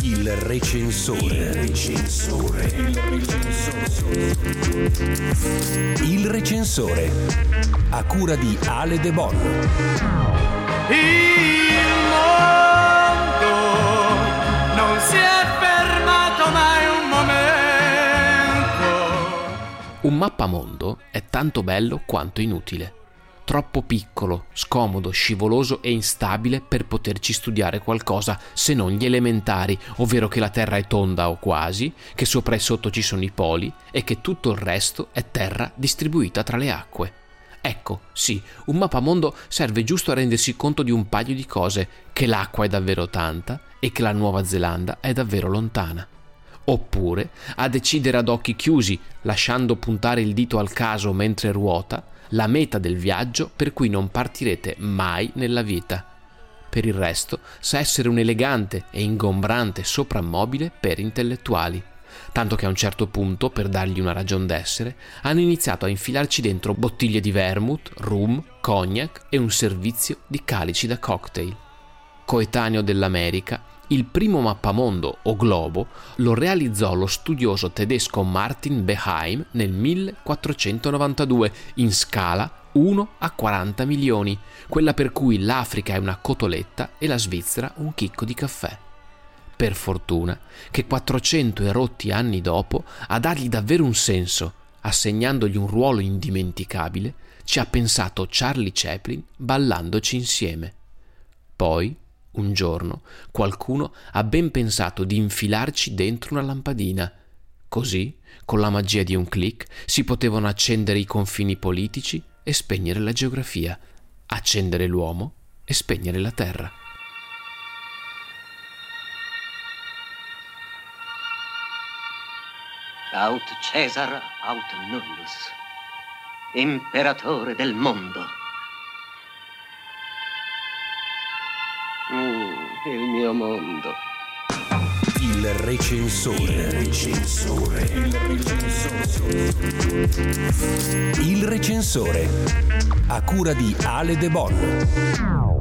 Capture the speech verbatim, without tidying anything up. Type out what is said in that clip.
Il recensore. Il recensore. Il recensore. Il recensore. A cura di Ale De Bon. Il mondo non si è fermato mai un momento. Un mappamondo è tanto bello quanto inutile. Troppo piccolo, scomodo, scivoloso e instabile per poterci studiare qualcosa se non gli elementari, ovvero che la Terra è tonda o quasi, che sopra e sotto ci sono i poli e che tutto il resto è terra distribuita tra le acque. Ecco, sì, un mappamondo serve giusto a rendersi conto di un paio di cose: che l'acqua è davvero tanta e che la Nuova Zelanda è davvero lontana. Oppure a decidere ad occhi chiusi, lasciando puntare il dito al caso mentre ruota, la meta del viaggio per cui non partirete mai nella vita. Per il resto sa essere un elegante e ingombrante soprammobile per intellettuali, tanto che a un certo punto, per dargli una ragion d'essere, hanno iniziato a infilarci dentro bottiglie di vermouth, rum, cognac e un servizio di calici da cocktail. Coetaneo dell'America, il primo mappamondo o globo lo realizzò lo studioso tedesco Martin Beheim nel millequattrocentonovantadue in scala uno a quaranta milioni, quella per cui l'Africa è una cotoletta e la Svizzera un chicco di caffè. Per fortuna che quattrocento e rotti anni dopo, a dargli davvero un senso, assegnandogli un ruolo indimenticabile, ci ha pensato Charlie Chaplin ballandoci insieme. Poi, un giorno, qualcuno ha ben pensato di infilarci dentro una lampadina. Così, con la magia di un click, si potevano accendere i confini politici e spegnere la geografia, accendere l'uomo e spegnere la terra. Aut Caesar, aut nullus, imperatore del mondo. Mm, il mio mondo. Il recensore. Il recensore. Il recensore. Il recensore. A cura di Ale De Bon.